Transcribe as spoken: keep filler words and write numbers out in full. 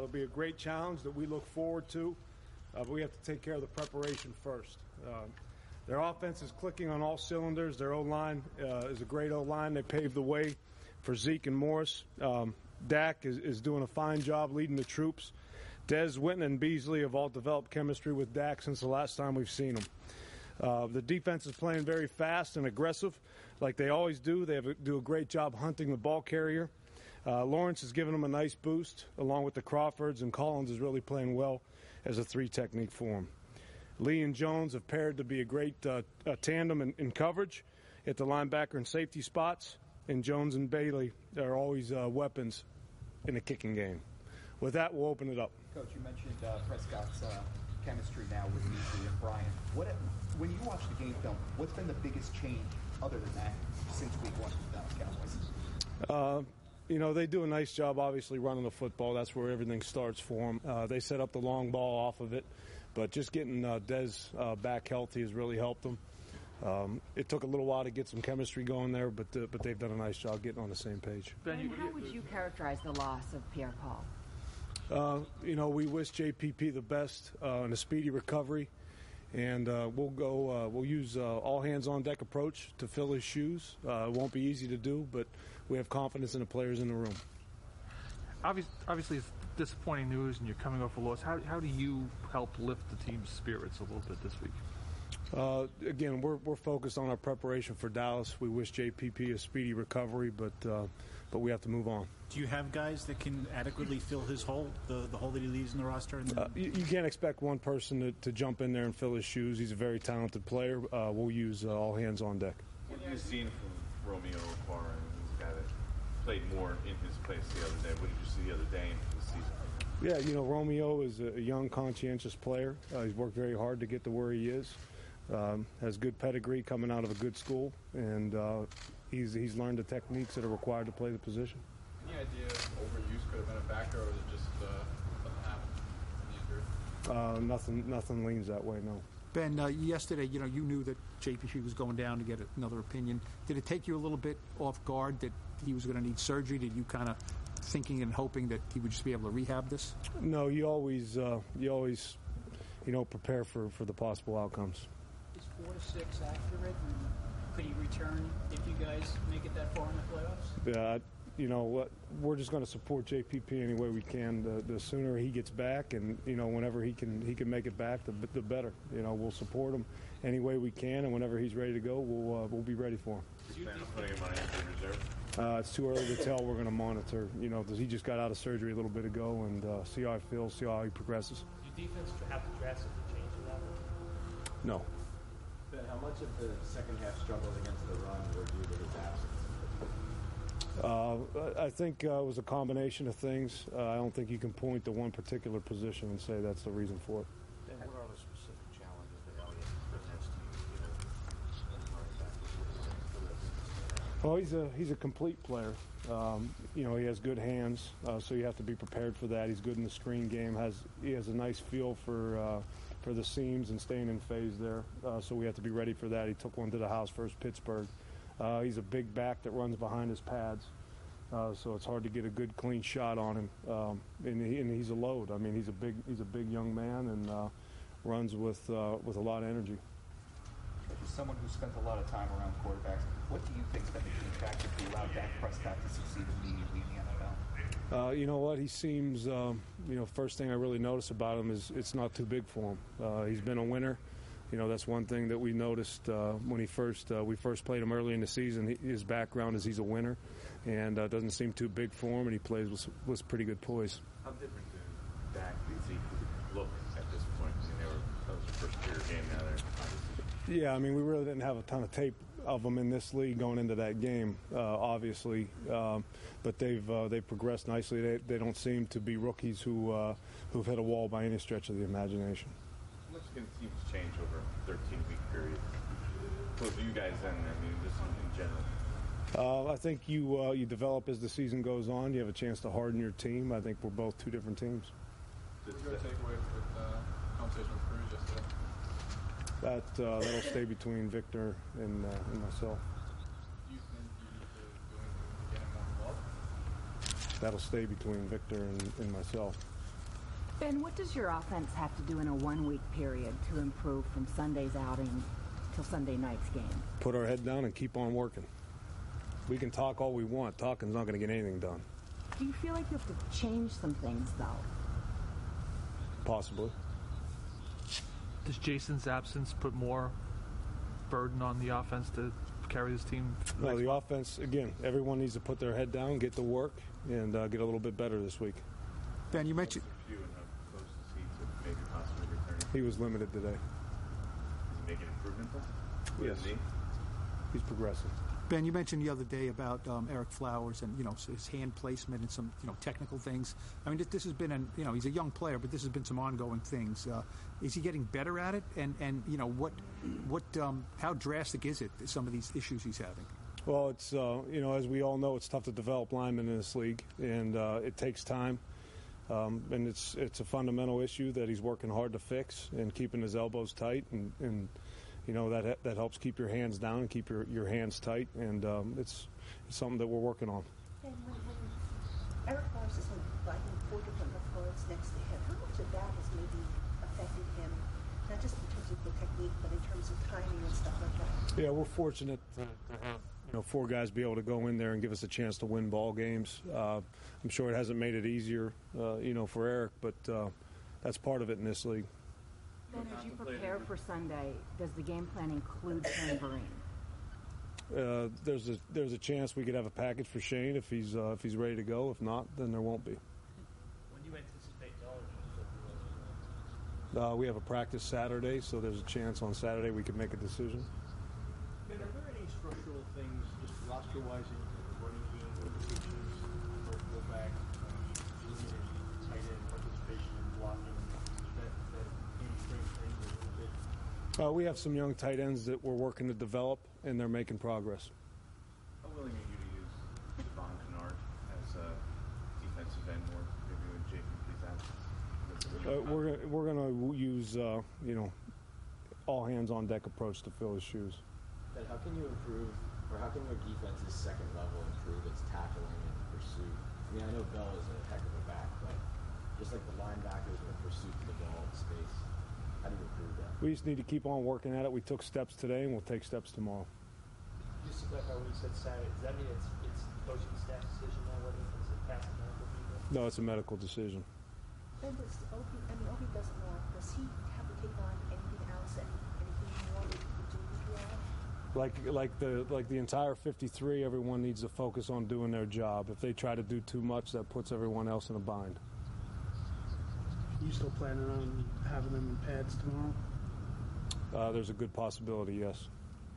it'll be a great challenge that we look forward to, uh, but we have to take care of the preparation first. Uh, their offense is clicking on all cylinders. Their O-line uh, is a great O-line. They paved the way for Zeke and Morris. Um, Dak is, is doing a fine job leading the troops. Dez, Witten, and Beasley have all developed chemistry with Dak since the last time we've seen them. Uh, the defense is playing very fast and aggressive, like they always do. They have a, do a great job hunting the ball carrier. Uh, Lawrence is giving them a nice boost, along with the Crawfords, and Collins is really playing well as a three technique for him. Lee and Jones have paired to be a great uh, a tandem in, in coverage at the linebacker and safety spots, and Jones and Bailey are always uh, weapons in the kicking game. With that, we'll open it up. Coach, you mentioned uh, Prescott's uh, chemistry now with Beasley and Bryant. What, when you watch the game film, what's been the biggest change other than that since week one with the Dallas Cowboys? Uh, you know, they do a nice job, obviously, running the football. That's where everything starts for them. Uh, they set up the long ball off of it, but just getting uh, Dez uh, back healthy has really helped them. Um, it took a little while to get some chemistry going there, but uh, but they've done a nice job getting on the same page. And how would you characterize the loss of Pierre Paul? Uh, you know, we wish J P P the best uh, in a speedy recovery, and uh, we'll go. Uh, we'll use uh, all hands on deck approach to fill his shoes. Uh, it won't be easy to do, but we have confidence in the players in the room. Obviously, obviously it's disappointing news, and you're coming off a loss. How how do you help lift the team's spirits a little bit this week? Uh, again, we're we're focused on our preparation for Dallas. We wish J P P a speedy recovery, but uh, but we have to move on. Do you have guys that can adequately fill his hole, the the hole that he leaves in the roster? And uh, you, you can't expect one person to, to jump in there and fill his shoes. He's a very talented player. Uh, we'll use uh, all hands on deck. What have you seen from Romeo Okwara? He's a guy that played more in his place the other day. What did you see the other day into the season? Yeah, you know, Romeo is a young, conscientious player. Uh, he's worked very hard to get to where he is. Um, has good pedigree coming out of a good school, and uh, he's he's learned the techniques that are required to play the position. Any idea if overuse could have been a factor, or was it just uh, something happened? Uh, nothing nothing leans that way, no. Ben, uh, yesterday, you know, you knew that J P P was going down to get another opinion. Did it take you a little bit off guard that he was going to need surgery? Did you kind of thinking and hoping that he would just be able to rehab this? No, you always uh, you always you know prepare for, for the possible outcomes. Is four to six accurate? And could he return if you guys make it that far in the playoffs? Uh, you know what? We're just going to support J P P any way we can. The, the sooner he gets back, and you know, whenever he can he can make it back, the, the better. You know, we'll support him any way we can, and whenever he's ready to go, we'll uh, we'll be ready for him. Do you plan on putting him on injured reserve? Uh, it's too early to tell. We're going to monitor. You know, he just got out of surgery a little bit ago, and uh, see how he feels, see how he progresses. Do you defense have to drastically change in that? No. Ben, how much of the second half struggles against the run were due to his absence? Uh, I think uh, it was a combination of things. Uh, I don't think you can point to one particular position and say that's the reason for it. And what are the specific challenges that Elliott presents to you? Well, he's a he's a complete player. Um, you know, he has good hands, uh, so you have to be prepared for that. He's good in the screen game. Has he has a nice feel for uh, for the seams and staying in phase there. Uh, so we have to be ready for that. He took one to the house versus Pittsburgh. Uh, he's a big back that runs behind his pads, uh, so it's hard to get a good, clean shot on him. Um, and, he, and he's a load. I mean, he's a big he's a big young man and uh, runs with uh, with a lot of energy. As someone who spent a lot of time around quarterbacks, what do you think has been the key factor to allow Dak Prescott to succeed immediately in the N F L? Uh, you know what? He seems, um, you know, first thing I really notice about him is it's not too big for him. Uh, he's been a winner. You know, that's one thing that we noticed uh, when he first uh, we first played him early in the season. He, his background is he's a winner, and uh, doesn't seem too big for him, and he plays with, with pretty good poise. How different do Dak and Zeke look at this point? I mean, they were, that was their first career game now. They're Yeah, I mean, we really didn't have a ton of tape of them in this league going into that game, uh, obviously, um, but they've uh, they've progressed nicely. They they don't seem to be rookies who uh, who've hit a wall by any stretch of the imagination. How much can teams change over a thirteen-week period? Both of you guys and I mean, just in, in general. Uh, I think you uh, you develop as the season goes on. You have a chance to harden your team. I think we're both two different teams. What's your takeaway with uh, conversation with Cruz yesterday? That uh, that'll stay between Victor and, uh, and myself. Do you think you need to do anything to get him more involved? That'll stay between Victor and, and myself. Ben, what does your offense have to do in a one-week period to improve from Sunday's outing till Sunday night's game? Put our head down and keep on working. We can talk all we want. Talking's not going to get anything done. Do you feel like you have to change some things, though? Possibly. Does Jason's absence put more burden on the offense to carry this team? No, the offense, again, everyone needs to put their head down, get to work, and uh, get a little bit better this week. Ben, you mentioned... You and how close is he to maybe possibly returning? He was limited today. Is he making improvement though? Yes. Is he? He's progressing. Ben, you mentioned the other day about um, Eric Flowers and, you know, his hand placement and some, you know, technical things. I mean, this, this has been, an, you know, he's a young player, but this has been some ongoing things. Uh, is he getting better at it? And, and you know, what, what, um, how drastic is it, some of these issues he's having? Well, it's, uh, you know, as we all know, it's tough to develop linemen in this league, and uh, it takes time. Um, and it's it's a fundamental issue that he's working hard to fix, and keeping his elbows tight, and, and you know, that that helps keep your hands down and keep your, your hands tight, and um, it's, it's something that we're working on. And when, when Eric Flowers is like in four different reports next to him, how much of that has maybe affected him, not just in terms of the technique, but in terms of timing and stuff like that? Yeah, we're fortunate to, to have, you know, four guys be able to go in there and give us a chance to win ball games. Uh, I'm sure it hasn't made it easier, uh, you know, for Eric, but uh, that's part of it in this league. Ben, as you prepare for Sunday, does the game plan include Shane Vereen? Uh, there's a there's a chance we could have a package for Shane if he's uh, if he's ready to go. If not, then there won't be. When do you anticipate knowledge? Uh, we have a practice Saturday, so there's a chance on Saturday we could make a decision. Ben, are there any structural things, just roster-wise, in the running game, implications, for fullback, uh, tight end participation in blocking, that that hamstring things a little bit? Uh, we have some young tight ends that we're working to develop, and they're making progress. How willing are you to use Devon Kennard as a defensive end more, maybe when J P P's absence? Uh, we're gonna, we're going to use uh, you know, all hands on deck approach to fill his shoes. Then how can you improve, or how can your defense's second level improve its tackling and pursuit? I mean, I know Bell is a heck of a back, but just like the linebackers in the pursuit of the ball in space, how do you improve that? We just need to keep on working at it. We took steps today, and we'll take steps tomorrow. Just to clarify what you said Saturday, does that mean it's it's coaching staff decision now whether it's a pass or medical people? No, it's a medical decision. Ben, does Obi, I mean, Obi doesn't know, does he have to take on anything else, any, anything more with the job? Like like the like the entire fifty-three, everyone needs to focus on doing their job. If they try to do too much, that puts everyone else in a bind. You still planning on having them in pads tomorrow? Uh, there's a good possibility, yes.